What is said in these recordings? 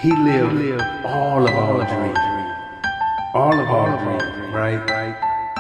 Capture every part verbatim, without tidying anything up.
He lived all of our dreams. All of our dreams, right?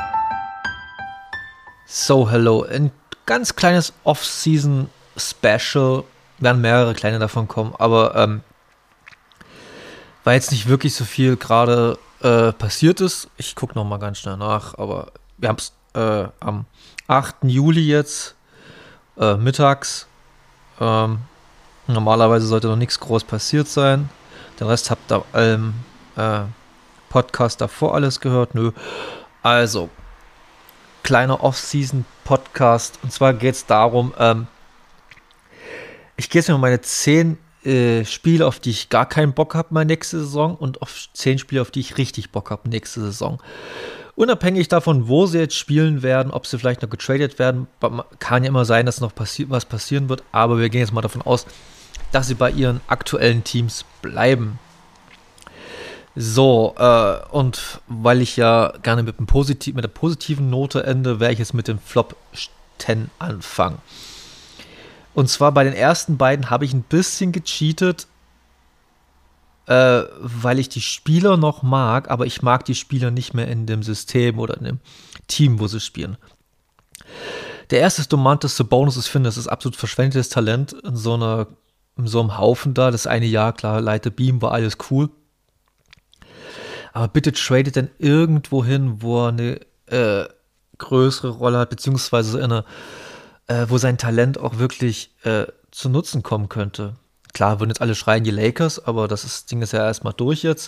So, hello. Ein ganz kleines Off-Season-Special. Werden mehrere kleine davon kommen, aber ähm, weil jetzt nicht wirklich so viel gerade äh, passiert ist. Ich gucke nochmal ganz schnell nach, aber wir haben es äh, am achten Juli jetzt, äh, mittags. Ähm, normalerweise sollte noch nichts groß passiert sein. Den Rest habt ihr im äh, Podcast davor alles gehört. Nö. Also, kleiner Off-Season-Podcast. Und zwar geht es darum, ähm, ich gehe jetzt mir meine zehn äh, Spiele, auf die ich gar keinen Bock habe, meine nächste Saison, und auf zehn Spiele, auf die ich richtig Bock habe, nächste Saison. Unabhängig davon, wo sie jetzt spielen werden, ob sie vielleicht noch getradet werden, kann ja immer sein, dass noch passi- was passieren wird, aber wir gehen jetzt mal davon aus, dass sie bei ihren aktuellen Teams bleiben. So, äh, und weil ich ja gerne mit, einem Positiv- mit der positiven Note ende, werde ich jetzt mit dem Flop zehn anfangen. Und zwar bei den ersten beiden habe ich ein bisschen gecheatet, äh, weil ich die Spieler noch mag, aber ich mag die Spieler nicht mehr in dem System oder in dem Team, wo sie spielen. Der erste ist Domantas Sabonis. Ich finde, das ist absolut verschwendetes Talent in so, einer, in so einem Haufen da. Das eine Jahr, klar, Leiter Beam, war alles cool. Aber bitte tradet dann irgendwo hin, wo er eine äh, größere Rolle hat, beziehungsweise in einer Äh, wo sein Talent auch wirklich äh, zu Nutzen kommen könnte. Klar, würden jetzt alle schreien, die Lakers, aber das ist, Ding ist ja erstmal durch jetzt.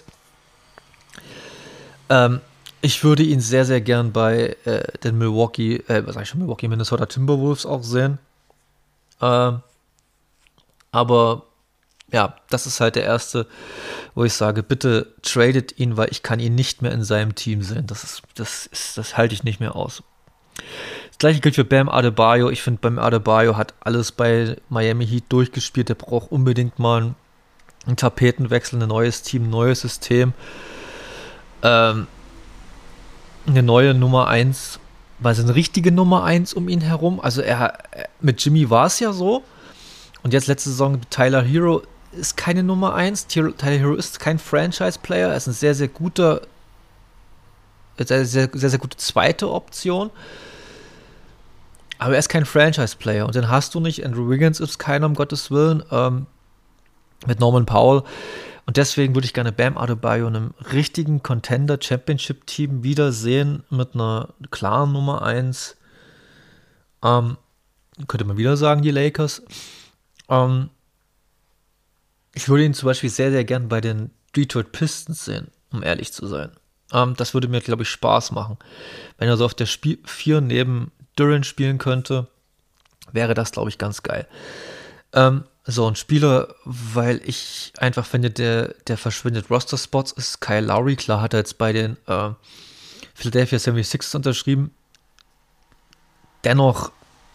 Ähm, ich würde ihn sehr, sehr gern bei äh, den Milwaukee, äh, was sag ich schon, Milwaukee, Minnesota Timberwolves auch sehen. Ähm, aber ja, das ist halt der erste, wo ich sage, bitte tradet ihn, weil ich kann ihn nicht mehr in seinem Team sehen. Das ist, das ist, das halte ich nicht mehr aus. Das gleiche gilt für Bam Adebayo. Ich finde, Bam Adebayo hat alles bei Miami Heat durchgespielt. Der braucht unbedingt mal einen, einen Tapetenwechsel, ein neues Team, ein neues System. Ähm, eine neue Nummer eins, also eine richtige Nummer eins um ihn herum. Also er, mit Jimmy war es ja so. Und jetzt letzte Saison Tyler Hero ist keine Nummer eins. Tyler Hero ist kein Franchise-Player. Er ist ein sehr, sehr guter, sehr, sehr, sehr, sehr gute zweite Option. Aber er ist kein Franchise-Player und den hast du nicht. Andrew Wiggins ist keiner, um Gottes Willen, ähm, mit Norman Powell. Und deswegen würde ich gerne Bam Adebayo in einem richtigen Contender-Championship-Team wiedersehen mit einer klaren Nummer eins. Ähm, könnte man wieder sagen, die Lakers. Ähm, ich würde ihn zum Beispiel sehr, sehr gern bei den Detroit Pistons sehen, um ehrlich zu sein. Ähm, das würde mir, glaube ich, Spaß machen. Wenn er so auf der vier neben Duran spielen könnte, wäre das, glaube ich, ganz geil. Ähm, so, ein Spieler, weil ich einfach finde, der, der verschwindet Roster-Spots, ist Kyle Lowry. Klar hat er jetzt bei den äh, Philadelphia seventy-sixers unterschrieben. Dennoch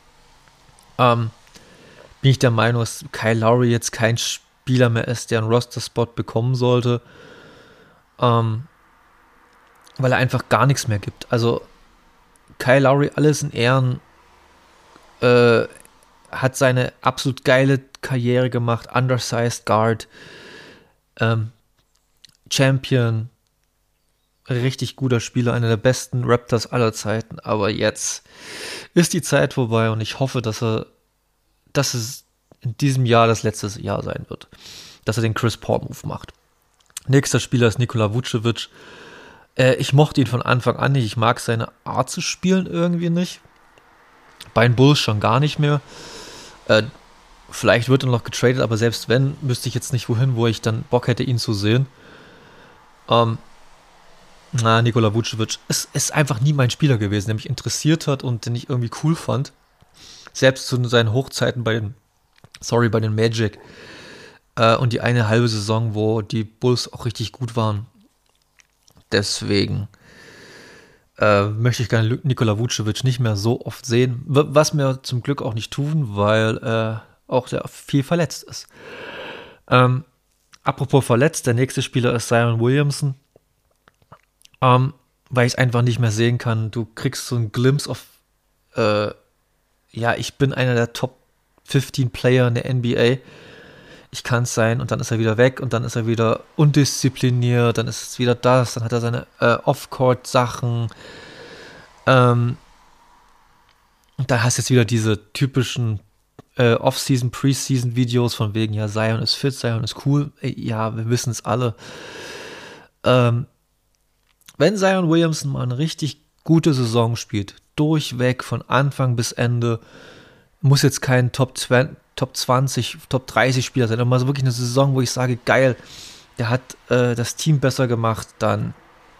ähm, bin ich der Meinung, dass Kyle Lowry jetzt kein Spieler mehr ist, der einen Roster-Spot bekommen sollte, ähm, weil er einfach gar nichts mehr gibt. Also Kyle Lowry, alles in Ehren, äh, hat seine absolut geile Karriere gemacht, undersized Guard, ähm, Champion, richtig guter Spieler, einer der besten Raptors aller Zeiten, aber jetzt ist die Zeit vorbei und ich hoffe, dass er, dass es in diesem Jahr das letzte Jahr sein wird, dass er den Chris Paul Move macht. Nächster Spieler ist Nikola Vucevic. Ich mochte ihn von Anfang an nicht. Ich mag seine Art zu spielen irgendwie nicht. Bei den Bulls schon gar nicht mehr. Äh, vielleicht wird er noch getradet, aber selbst wenn, wüsste ich jetzt nicht wohin, wo ich dann Bock hätte, ihn zu sehen. Ähm, na, Nikola Vucevic ist, ist einfach nie mein Spieler gewesen, der mich interessiert hat und den ich irgendwie cool fand. Selbst zu seinen Hochzeiten bei den, sorry, bei den Magic. Äh, und die eine halbe Saison, wo die Bulls auch richtig gut waren. Deswegen äh, möchte ich gerne Nikola Vucevic nicht mehr so oft sehen, was wir zum Glück auch nicht tun, weil äh, auch sehr viel verletzt ist. Ähm, apropos verletzt, der nächste Spieler ist Zion Williamson, ähm, weil ich es einfach nicht mehr sehen kann. Du kriegst so einen Glimpse auf, äh, ja, ich bin einer der Top fünfzehn Player in der N B A. ich kann es sein, und dann ist er wieder weg und dann ist er wieder undiszipliniert, dann ist es wieder das, dann hat er seine äh, Off-Court-Sachen. Ähm, und dann hast du jetzt wieder diese typischen äh, Off-Season, Pre-Season-Videos von wegen, ja, Zion ist fit, Zion ist cool. Ey, ja, wir wissen es alle. Ähm, wenn Zion Williamson mal eine richtig gute Saison spielt, durchweg von Anfang bis Ende, muss jetzt kein Top zwanzig, Top zwanzig, Top dreißig Spieler sein, aber mal so wirklich eine Saison, wo ich sage, geil, der hat äh, das Team besser gemacht, dann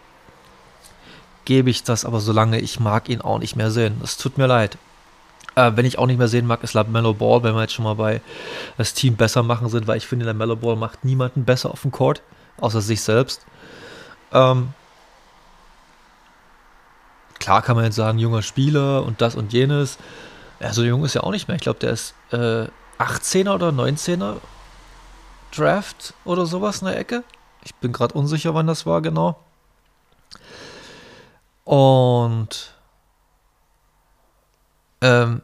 gebe ich das, aber solange ich mag ihn auch nicht mehr sehen. Es tut mir leid. Äh, wenn ich auch nicht mehr sehen mag, ist LaMelo Ball, wenn wir jetzt schon mal bei das Team besser machen sind, weil ich finde, LaMelo Ball macht niemanden besser auf dem Court, außer sich selbst. Ähm, klar kann man jetzt sagen, junger Spieler und das und jenes. Ja, so jung ist er auch nicht mehr. Ich glaube, der ist äh, achtzehner oder neunzehner Draft oder sowas in der Ecke. Ich bin gerade unsicher, wann das war genau. Und ähm,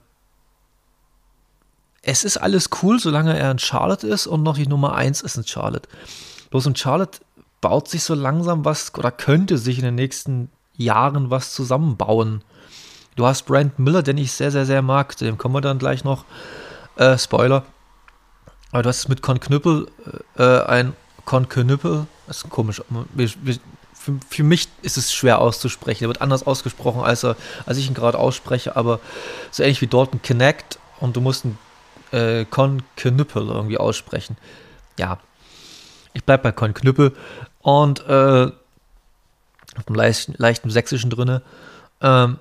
es ist alles cool, solange er in Charlotte ist und noch die Nummer eins ist in Charlotte. Bloß in Charlotte baut sich so langsam was oder könnte sich in den nächsten Jahren was zusammenbauen. Du hast Brandon Miller, den ich sehr, sehr, sehr mag. Zu dem kommen wir dann gleich noch. Äh, Spoiler. Aber du hast mit Con Knüppel äh, ein Con Knüppel. Das ist komisch. Für, für mich ist es schwer auszusprechen. Er wird anders ausgesprochen, als, er, als ich ihn gerade ausspreche. Aber so ähnlich wie Dalton Connect. Und du musst einen äh, Con Knüppel irgendwie aussprechen. Ja. Ich bleib bei Con Knüppel. Und äh, auf einem leichten, leichten Sächsischen drinne. Ähm,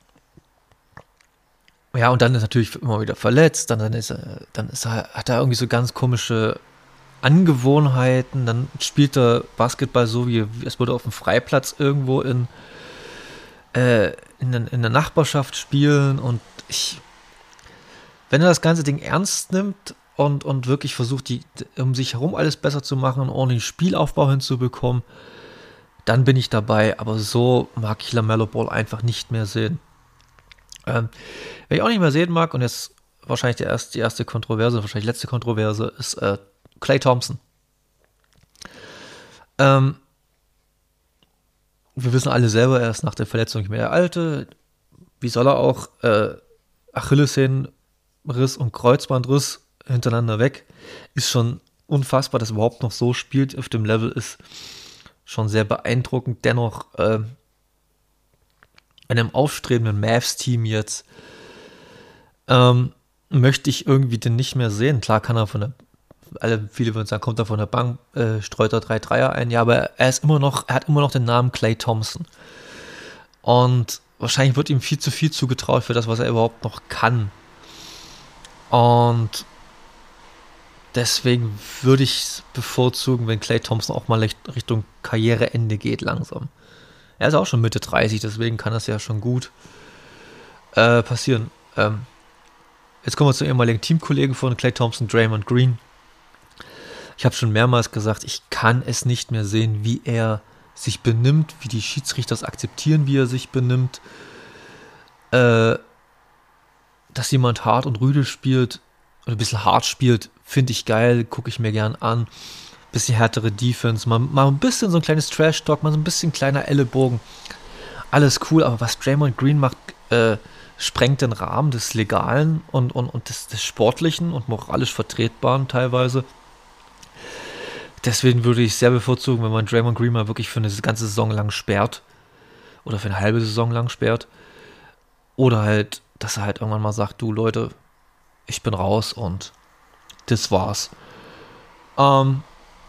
Ja, und dann ist natürlich immer wieder verletzt, dann, dann, ist er, dann ist er, hat er irgendwie so ganz komische Angewohnheiten, dann spielt er Basketball so, wie es würde auf dem Freiplatz irgendwo in, äh, in, in der Nachbarschaft spielen, und ich, wenn er das ganze Ding ernst nimmt und, und wirklich versucht, die, um sich herum alles besser zu machen und ordentlichen Spielaufbau hinzubekommen, dann bin ich dabei, aber so mag ich LaMelo Ball einfach nicht mehr sehen. Ähm, wer ich auch nicht mehr sehen mag, und jetzt wahrscheinlich der erste, die erste Kontroverse, wahrscheinlich letzte Kontroverse, ist äh, Klay Thompson. Ähm, wir wissen alle selber, er ist nach der Verletzung nicht mehr der Alte. Wie soll er auch äh, Achillessehnenriss und Kreuzbandriss hintereinander weg? Ist schon unfassbar, dass er überhaupt noch so spielt auf dem Level, ist schon sehr beeindruckend. Dennoch äh, in einem aufstrebenden Mavs-Team jetzt ähm, möchte ich irgendwie den nicht mehr sehen. Klar kann er von der, alle, viele würden sagen, kommt er von der Bank, äh, streut er drei Dreier ein, ja, aber er ist immer noch, er hat immer noch den Namen Klay Thompson. Und wahrscheinlich wird ihm viel zu viel zugetraut für das, was er überhaupt noch kann. Und deswegen würde ich es bevorzugen, wenn Klay Thompson auch mal Richtung Karriereende geht langsam. Er ist auch schon Mitte dreißig, deswegen kann das ja schon gut äh, passieren. Ähm, jetzt kommen wir zum ehemaligen Teamkollegen von Klay Thompson, Draymond Green. Ich habe schon mehrmals gesagt, ich kann es nicht mehr sehen, wie er sich benimmt, wie die Schiedsrichter es akzeptieren, wie er sich benimmt. Äh, dass jemand hart und rüde spielt, oder ein bisschen hart spielt, finde ich geil, gucke ich mir gern an. Bisschen härtere Defense, mal, mal ein bisschen so ein kleines Trash-Talk, mal so ein bisschen kleiner Ellenbogen. Alles cool, aber was Draymond Green macht, äh, sprengt den Rahmen des Legalen und, und, und des, des Sportlichen und moralisch Vertretbaren teilweise. Deswegen würde ich sehr bevorzugen, wenn man Draymond Green mal wirklich für eine ganze Saison lang sperrt. Oder für eine halbe Saison lang sperrt. Oder halt, dass er halt irgendwann mal sagt, du Leute, ich bin raus und das war's. Ähm,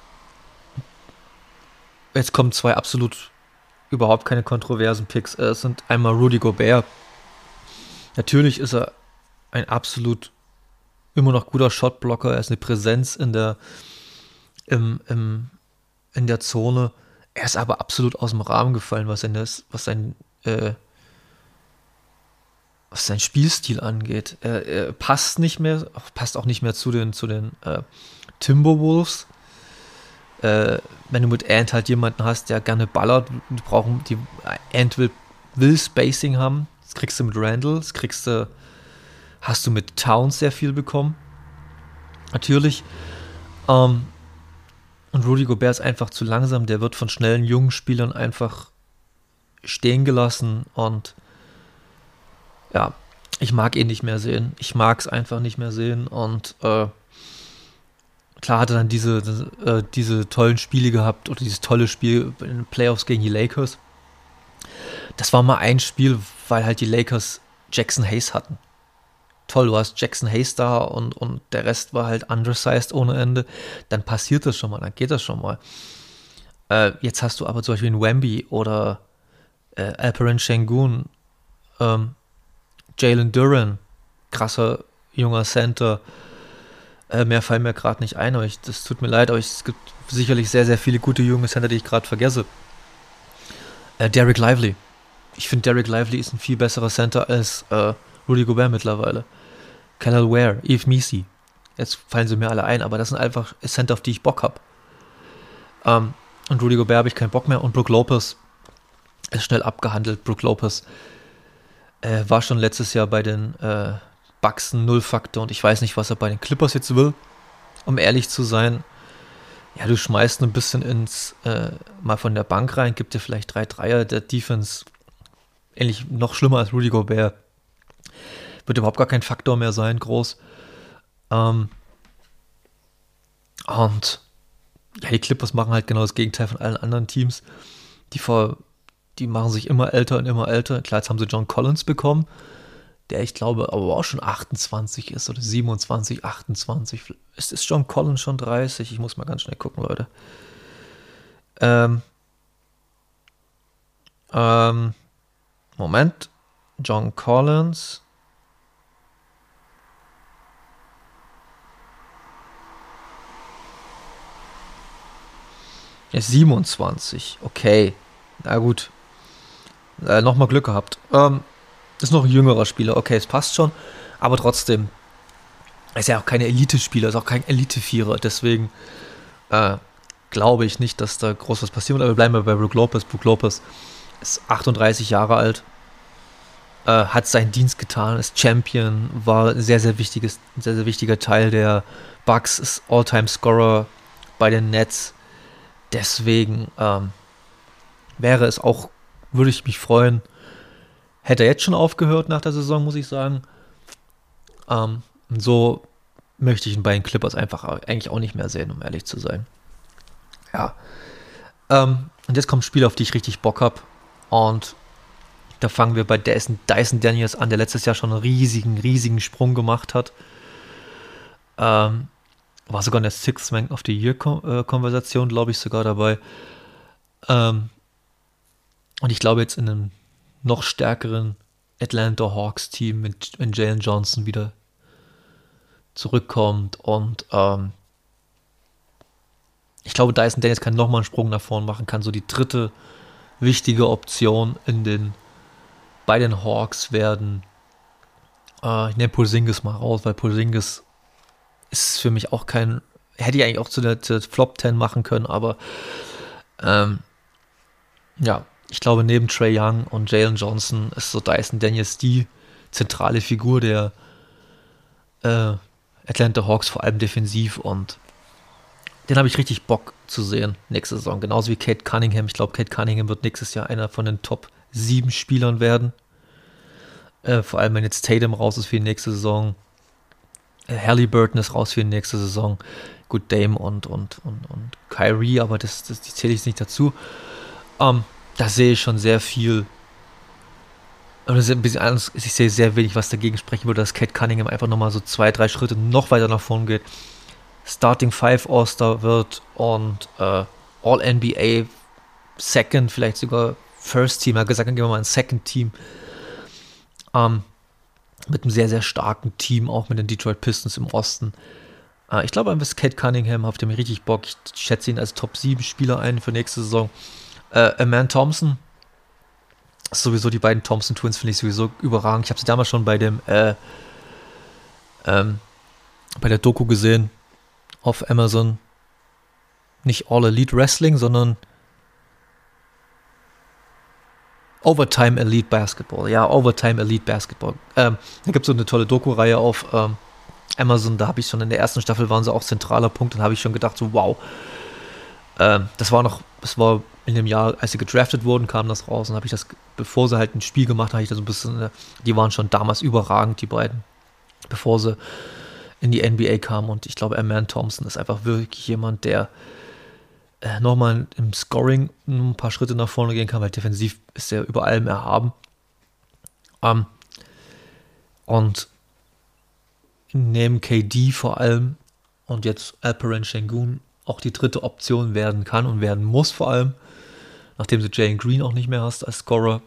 Jetzt kommen zwei absolut überhaupt keine kontroversen Picks. Es sind einmal Rudy Gobert. Natürlich ist er ein absolut immer noch guter Shotblocker. Er ist eine Präsenz in der, im, im, in der Zone. Er ist aber absolut aus dem Rahmen gefallen, was, in das, was, sein, äh, was sein Spielstil angeht. Er, er passt nicht mehr, passt auch nicht mehr zu den, zu den äh, Timberwolves. Äh, wenn du mit Ant halt jemanden hast, der gerne ballert, die brauchen, die Ant will, will Spacing haben, das kriegst du mit Randall, das kriegst du, hast du mit Towns sehr viel bekommen, natürlich, Ähm, und Rudy Gobert ist einfach zu langsam. Der wird von schnellen jungen Spielern einfach stehen gelassen. Und ja, ich mag ihn nicht mehr sehen. Ich mag es einfach nicht mehr sehen. Und äh, klar hat er dann diese, äh, diese tollen Spiele gehabt oder dieses tolle Spiel in den Playoffs gegen die Lakers. Das war mal ein Spiel, weil halt die Lakers Jackson Hayes hatten. Toll, du hast Jackson Hayes da und, und der Rest war halt undersized ohne Ende. Dann passiert das schon mal, dann geht das schon mal. Äh, jetzt hast du aber zum Beispiel einen Wemby oder äh, Alperen Sengun, ähm, Jalen Duren, krasser junger Center. Äh, mehr fallen mir gerade nicht ein, aber ich, das tut mir leid, aber ich, es gibt sicherlich sehr, sehr viele gute junge Center, die ich gerade vergesse. Äh, Derek Lively. Ich finde, Derek Lively ist ein viel besserer Center als äh, Rudy Gobert mittlerweile. Kelly Ware, Yves Missi. Jetzt fallen sie mir alle ein, aber das sind einfach Center, auf die ich Bock habe. Ähm, und Rudy Gobert habe ich keinen Bock mehr. Und Brook Lopez ist schnell abgehandelt. Brook Lopez äh, war schon letztes Jahr bei den äh, Bucks ein Null-Faktor und ich weiß nicht, was er bei den Clippers jetzt will, um ehrlich zu sein. Ja, du schmeißt ein bisschen ins äh, mal von der Bank rein, gibt dir vielleicht drei Dreier, der Defense ähnlich noch schlimmer als Rudy Gobert. Wird überhaupt gar kein Faktor mehr sein, groß. Ähm, und ja, die Clippers machen halt genau das Gegenteil von allen anderen Teams. Die, vor, die machen sich immer älter und immer älter. Klar, jetzt haben sie John Collins bekommen, der ich glaube aber auch schon achtundzwanzig ist oder siebenundzwanzig, achtundzwanzig. Ist, ist John Collins schon dreißig? Ich muss mal ganz schnell gucken, Leute. Ähm, ähm, Moment. John Collins. Er ist siebenundzwanzig. Okay. Na gut. Äh, Nochmal Glück gehabt. Ähm, ist noch ein jüngerer Spieler. Okay, es passt schon. Aber trotzdem. Er ist ja auch kein Elite-Spieler. Ist auch kein Elite-Vierer. Deswegen äh, glaube ich nicht, dass da groß was passieren wird. Aber wir bleiben bei Brook Lopez. Brook Lopez ist achtunddreißig Jahre alt. Äh, hat seinen Dienst getan. Ist Champion. War ein sehr, sehr, wichtiges, ein sehr, sehr wichtiger Teil der Bucks. Ist All-Time-Scorer bei den Nets. Deswegen ähm, wäre es auch, würde ich mich freuen, hätte er jetzt schon aufgehört nach der Saison, muss ich sagen. Ähm, und so möchte ich ihn bei den Clippers einfach eigentlich auch nicht mehr sehen, um ehrlich zu sein. Ja. Ähm, und jetzt kommen Spiele, auf die ich richtig Bock habe. Und da fangen wir bei Dyson, Dyson Daniels an, der letztes Jahr schon einen riesigen, riesigen Sprung gemacht hat. Ähm, War sogar in der Sixth Man of the Year-Konversation, glaube ich, sogar dabei. Ähm, und ich glaube jetzt in einem noch stärkeren Atlanta Hawks-Team, mit, wenn Jalen Johnson wieder zurückkommt. Und ähm, ich glaube, Dyson Daniels kann nochmal einen Sprung nach vorne machen, kann so die dritte wichtige Option in den, bei den Hawks werden. Äh, ich nehme Porzingis mal raus, weil Porzingis ist für mich auch kein, hätte ich eigentlich auch zu der, zu der Flop zehn machen können, aber ähm, ja, ich glaube, neben Trae Young und Jalen Johnson ist so Dyson Daniels die zentrale Figur der äh, Atlanta Hawks, vor allem defensiv, und den habe ich richtig Bock zu sehen nächste Saison, genauso wie Cade Cunningham. Ich glaube, Cade Cunningham wird nächstes Jahr einer von den Top sieben Spielern werden, äh, vor allem wenn jetzt Tatum raus ist für die nächste Saison. Halliburton ist raus für die nächste Saison. Gut, Dame und, und, und, und Kyrie, aber das, das, die zähle ich nicht dazu. Um, da sehe ich schon sehr viel. Und das ist ein bisschen anders. Ich sehe sehr wenig, was dagegen sprechen würde, dass Cade Cunningham einfach nochmal so zwei, drei Schritte noch weiter nach vorne geht. Starting Five All-Star wird und äh, All-N B A Second, vielleicht sogar First Team. Er hat gesagt, dann gehen wir mal ein Second Team. Um, Mit einem sehr, sehr starken Team, auch mit den Detroit Pistons im Osten. Äh, ich glaube, einfach Cade Cunningham, auf dem ich richtig Bock. Ich schätze ihn als Top sieben Spieler ein für nächste Saison. Äh, Amen Thompson. Sowieso die beiden Thompson Twins finde ich sowieso überragend. Ich habe sie damals schon bei dem äh, ähm, bei der Doku gesehen auf Amazon. Nicht All Elite Wrestling, sondern Overtime Elite Basketball. Ja, Overtime Elite Basketball. Ähm, da gibt es so eine tolle Doku-Reihe auf, ähm, Amazon, da habe ich schon in der ersten Staffel waren sie auch zentraler Punkt, dann habe ich schon gedacht, so wow. Ähm, das war noch, das war in dem Jahr, als sie gedraftet wurden, kam das raus und habe ich das, bevor sie halt ein Spiel gemacht haben, habe ich das so ein bisschen, die waren schon damals überragend, die beiden, bevor sie in die N B A kamen und ich glaube, Amen Thompson ist einfach wirklich jemand, der äh, nochmal im Scoring ein paar Schritte nach vorne gehen kann, weil defensiv ist er über allem erhaben. Ähm, und neben K D vor allem und jetzt Alperen Sengun auch die dritte Option werden kann und werden muss vor allem, nachdem du Jalen Green auch nicht mehr hast als Scorer.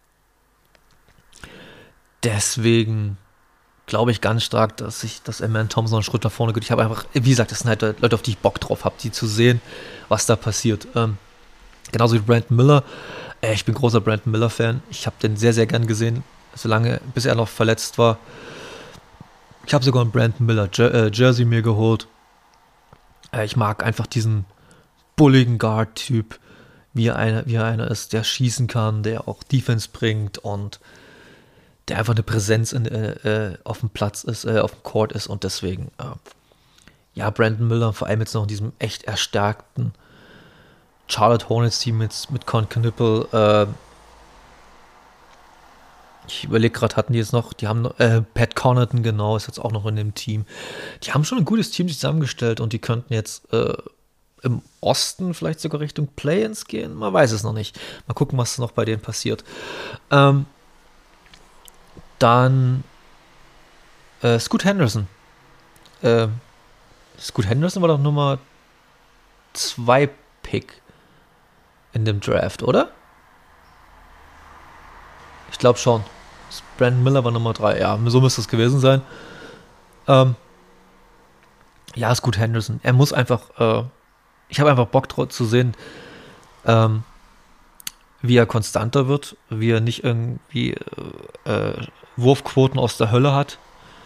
Deswegen glaube ich ganz stark, dass ich, dass Amen Thompson einen Schritt nach vorne geht. Ich habe einfach, wie gesagt, das sind halt Leute, auf die ich Bock drauf habe, die zu sehen, was da passiert. Ähm, genauso wie Brandon Miller. Äh, ich bin großer Brandon Miller-Fan. Ich habe den sehr, sehr gern gesehen, solange, bis er noch verletzt war. Ich habe sogar einen Brandon Miller Jer- äh, Jersey mir geholt. Äh, ich mag einfach diesen bulligen Guard-Typ, wie er, einer, wie er einer ist, der schießen kann, der auch Defense bringt und der einfach eine Präsenz in, äh, äh, auf dem Platz ist, äh, auf dem Court ist und deswegen, äh, ja, Brandon Miller, vor allem jetzt noch in diesem echt erstärkten Charlotte Hornets Team mit, mit Con Knippel, äh, ich überlege gerade, hatten die jetzt noch, die haben noch, äh, Pat Connaughton, genau, ist jetzt auch noch in dem Team. Die haben schon ein gutes Team zusammengestellt und die könnten jetzt äh, im Osten vielleicht sogar Richtung Play-ins gehen, man weiß es noch nicht. Mal gucken, was noch bei denen passiert. Ähm, Dann äh, Scoot Henderson. Äh, Scoot Henderson war doch Nummer zwei Pick in dem Draft, oder? Ich glaube schon. Brandon Miller war Nummer drei. Ja, so müsste es gewesen sein. Ähm, ja, Scoot Henderson. Er muss einfach, äh, ich habe einfach Bock drauf zu sehen, ähm, wie er konstanter wird, wie er nicht irgendwie äh, äh, Wurfquoten aus der Hölle hat.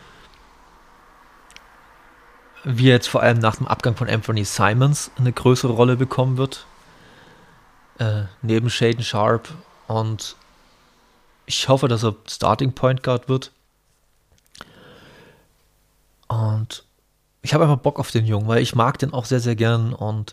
Wie er jetzt vor allem nach dem Abgang von Anthony Simons eine größere Rolle bekommen wird. Äh, neben Shaden Sharp. Und ich hoffe, dass er Starting Point Guard wird. Und ich habe einfach Bock auf den Jungen, weil ich mag den auch sehr, sehr gern. Und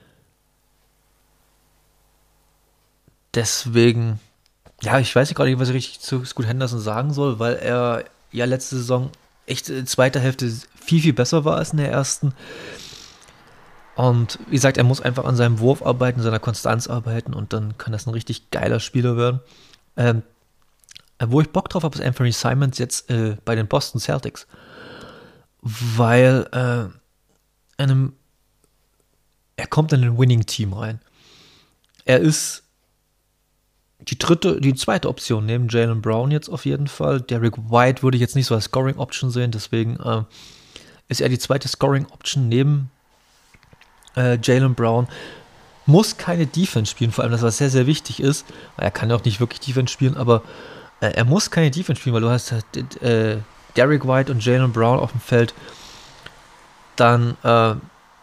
deswegen, ja, ich weiß gerade nicht, was ich richtig zu Scoot Henderson sagen soll, weil er ja letzte Saison echt in zweiter Hälfte viel, viel besser war als in der ersten. Und wie gesagt, er muss einfach an seinem Wurf arbeiten, seiner Konstanz arbeiten und dann kann das ein richtig geiler Spieler werden. Ähm, wo ich Bock drauf habe, ist Anthony Simons jetzt äh, bei den Boston Celtics. Weil äh, einem, er kommt in ein Winning-Team rein. Er ist die dritte, die zweite Option neben Jaylen Brown jetzt auf jeden Fall. Derrick White würde ich jetzt nicht so als Scoring-Option sehen, deswegen äh, ist er die zweite Scoring-Option neben äh, Jaylen Brown. Muss keine Defense spielen, vor allem das, was sehr, sehr wichtig ist. Er kann ja auch nicht wirklich Defense spielen, aber äh, er muss keine Defense spielen, weil du hast halt, äh, Derrick White und Jaylen Brown auf dem Feld. Dann, äh,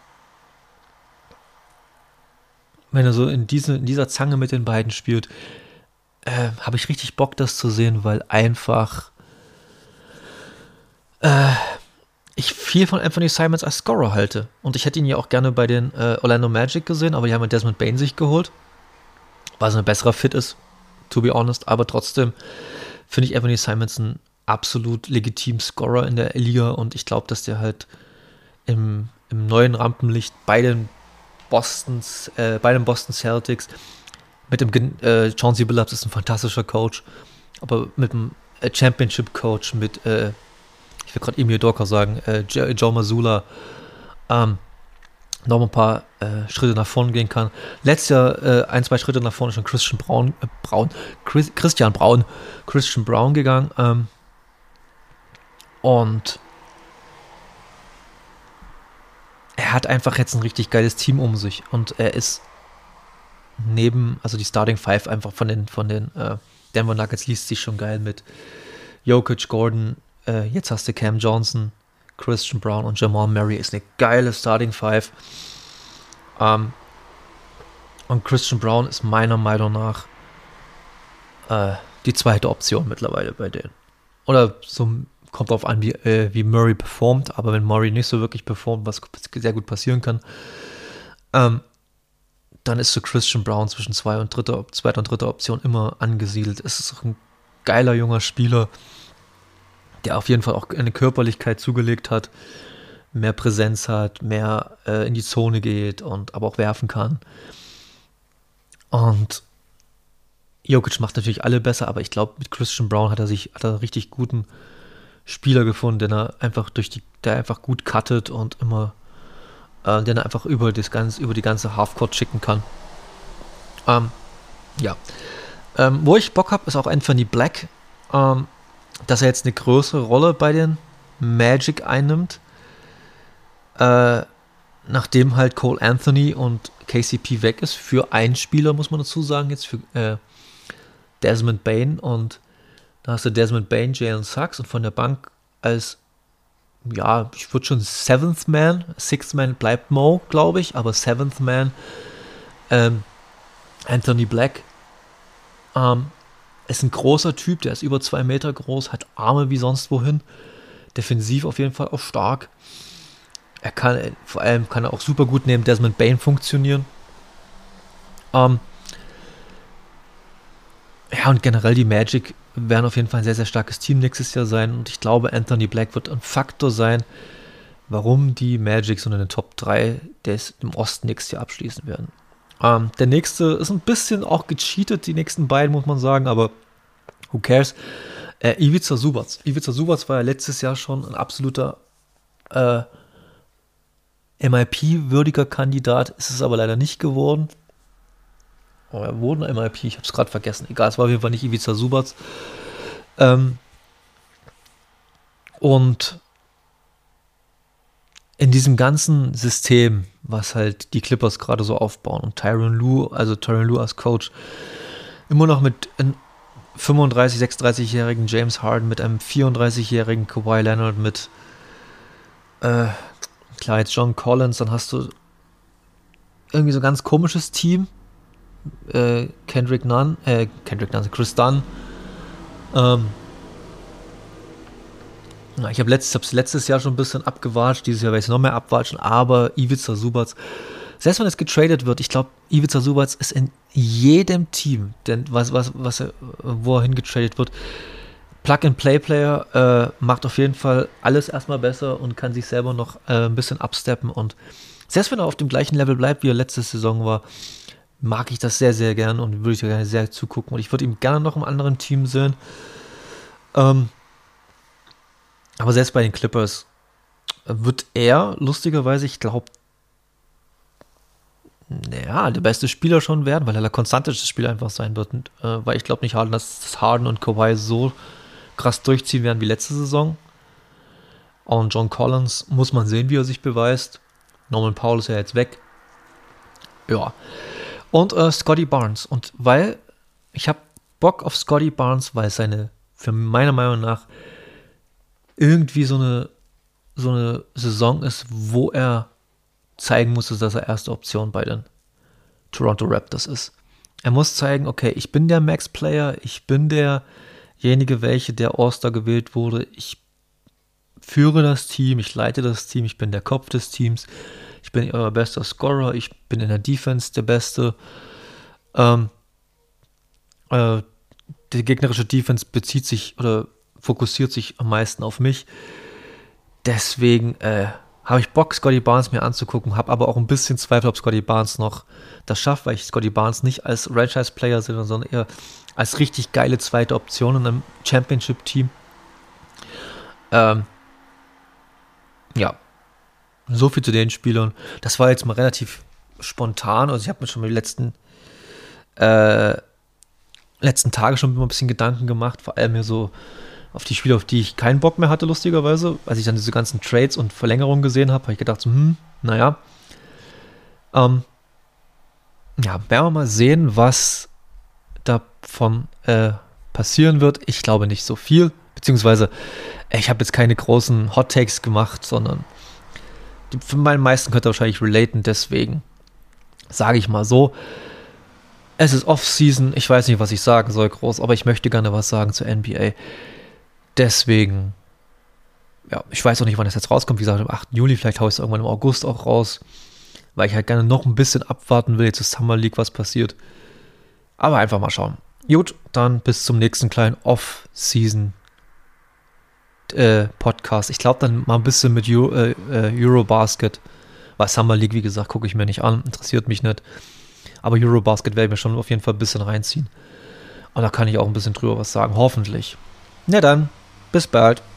wenn er so in, diese, in dieser Zange mit den beiden spielt, äh, habe ich richtig Bock, das zu sehen, weil einfach äh, ich viel von Anthony Simons als Scorer halte. Und ich hätte ihn ja auch gerne bei den äh, Orlando Magic gesehen, aber die haben mit Desmond Bane sich geholt, weil es ein besserer Fit ist, to be honest. Aber trotzdem finde ich Anthony Simons ein absolut legitim Scorer in der Liga und ich glaube, dass der halt im, im neuen Rampenlicht bei den Bostons, äh, bei den Boston Celtics mit dem äh, Chauncey Billups ist ein fantastischer Coach, aber mit dem äh, Championship Coach mit äh, ich will gerade Emil Dorker sagen, äh, Joe Mazzulla ähm, noch ein paar äh, Schritte nach vorne gehen kann. Letztes Jahr äh, ein, zwei Schritte nach vorne schon Christian Braun, äh, Braun Chris, Christian Braun, Christian Braun gegangen. Ähm, und er hat einfach jetzt ein richtig geiles Team um sich und er ist neben, also die Starting Five einfach von den, von den äh, Denver Nuggets liest sich schon geil mit Jokic, Gordon, äh, jetzt hast du Cam Johnson, Christian Braun und Jamal Murray, ist eine geile Starting Five. Ähm, und Christian Braun ist meiner Meinung nach äh, die zweite Option mittlerweile bei denen. Oder so kommt darauf an, wie, äh, wie Murray performt, aber wenn Murray nicht so wirklich performt, was sehr gut passieren kann, ähm, dann ist so Christian Braun zwischen zwei und dritter, zweiter und dritter Option immer angesiedelt. Es ist auch ein geiler junger Spieler, der auf jeden Fall auch eine Körperlichkeit zugelegt hat, mehr Präsenz hat, mehr äh, in die Zone geht und aber auch werfen kann. Und Jokic macht natürlich alle besser, aber ich glaube, mit Christian Braun hat er sich hat er einen richtig guten Spieler gefunden, den er einfach durch die, der einfach gut cuttet und immer äh, den er einfach über das ganze, über die ganze Halfcourt schicken kann. Ähm, ja. Ähm, wo ich Bock habe, ist auch Anthony Black, ähm, dass er jetzt eine größere Rolle bei den Magic einnimmt. Äh, nachdem halt Cole Anthony und K C P weg ist, für einen Spieler, muss man dazu sagen, jetzt für äh, Desmond Bane, und da hast du Desmond Bane, Jalen Suggs, und von der Bank als, ja, ich würde schon Seventh Man, Sixth Man bleibt Mo, glaube ich, aber Seventh Man ähm, Anthony Black ähm, ist ein großer Typ, der ist über zwei Meter groß, hat Arme wie sonst wohin, defensiv auf jeden Fall auch stark. Er kann, vor allem kann er auch super gut neben Desmond Bane funktionieren. Ähm, ja, und generell die Magic werden auf jeden Fall ein sehr, sehr starkes Team nächstes Jahr sein. Und ich glaube, Anthony Black wird ein Faktor sein, warum die Magic so in den Top drei des im Osten nächstes Jahr abschließen werden. Ähm, der nächste ist ein bisschen auch gecheatet, die nächsten beiden, muss man sagen, aber who cares? Äh, Ivica Zubac. Ivica Zubac war ja letztes Jahr schon ein absoluter äh, M I P-würdiger Kandidat, ist es aber leider nicht geworden. Oh, er wurde ein M I P, ich habe es gerade vergessen. Egal, es war auf jeden Fall nicht Ivica Zubac. Ähm, und in diesem ganzen System, was halt die Clippers gerade so aufbauen, und Tyronn Lue, also Tyronn Lue als Coach, immer noch mit einem fünfunddreißig-, sechsunddreißigjährigen James Harden, mit einem vierunddreißigjährigen Kawhi Leonard, mit äh, klar, jetzt John Collins, dann hast du irgendwie so ein ganz komisches Team. Äh, Kendrick Nunn, äh, Kendrick Nunn, Chris Dunn. Ähm, ich habe letztes, letztes Jahr schon ein bisschen abgewatscht, dieses Jahr werde ich noch mehr abwatschen, aber Ivica Zubac, selbst wenn es getradet wird, ich glaube, Ivica Zubac ist in jedem Team, denn was, was, was er, wo er hingetradet wird, Plug-and-Play-Player, äh, macht auf jeden Fall alles erstmal besser und kann sich selber noch äh, ein bisschen absteppen, und selbst wenn er auf dem gleichen Level bleibt, wie er letzte Saison war, mag ich das sehr, sehr gern und würde ich da gerne sehr zugucken, und ich würde ihn gerne noch im anderen Team sehen. Ähm, aber selbst bei den Clippers wird er, lustigerweise, ich glaube, naja, der beste Spieler schon werden, weil er der konstanteste Spieler einfach sein wird. Und, äh, weil ich glaube nicht, Harden, dass Harden und Kawhi so krass durchziehen werden wie letzte Saison. Und John Collins muss man sehen, wie er sich beweist. Norman Powell ist ja jetzt weg. Ja. Und äh, Scotty Barnes. Und weil ich habe Bock auf Scotty Barnes, weil seine, für meiner Meinung nach, irgendwie so eine, so eine Saison ist, wo er zeigen muss, dass er erste Option bei den Toronto Raptors ist. Er muss zeigen, okay, ich bin der Max-Player, ich bin derjenige, welche der All-Star gewählt wurde, ich führe das Team, ich leite das Team, ich bin der Kopf des Teams, ich bin euer bester Scorer, ich bin in der Defense der Beste. Ähm, äh, die gegnerische Defense bezieht sich oder fokussiert sich am meisten auf mich. Deswegen äh, habe ich Bock, Scotty Barnes mir anzugucken, habe aber auch ein bisschen Zweifel, ob Scotty Barnes noch das schafft, weil ich Scotty Barnes nicht als Franchise-Player sehe, sondern eher als richtig geile zweite Option in einem Championship-Team. Ähm, ja, so viel zu den Spielern. Das war jetzt mal relativ spontan, also ich habe mir schon mal die letzten äh, letzten Tage schon mal ein bisschen Gedanken gemacht, vor allem hier so auf die Spiele, auf die ich keinen Bock mehr hatte, lustigerweise. Als ich dann diese ganzen Trades und Verlängerungen gesehen habe, habe ich gedacht, so, hm, naja. Ähm, ja, werden wir mal sehen, was davon äh, passieren wird. Ich glaube nicht so viel, beziehungsweise ich habe jetzt keine großen Hot Takes gemacht, sondern die, für meinen meisten könnt ihr wahrscheinlich relaten, deswegen sage ich mal so, es ist Off-Season, ich weiß nicht, was ich sagen soll groß, aber ich möchte gerne was sagen zur N B A. Deswegen ja, ich weiß auch nicht, wann das jetzt rauskommt. Wie gesagt, am achten Juli, vielleicht haue ich es irgendwann im August auch raus, weil ich halt gerne noch ein bisschen abwarten will, jetzt zur Summer League, was passiert. Aber einfach mal schauen. Gut, dann bis zum nächsten kleinen Off-Season äh, Podcast. Ich glaube dann mal ein bisschen mit Euro, äh, Eurobasket, weil Summer League, wie gesagt, gucke ich mir nicht an, interessiert mich nicht. Aber Eurobasket werde ich mir schon auf jeden Fall ein bisschen reinziehen. Und da kann ich auch ein bisschen drüber was sagen, hoffentlich. Na dann, bis bald.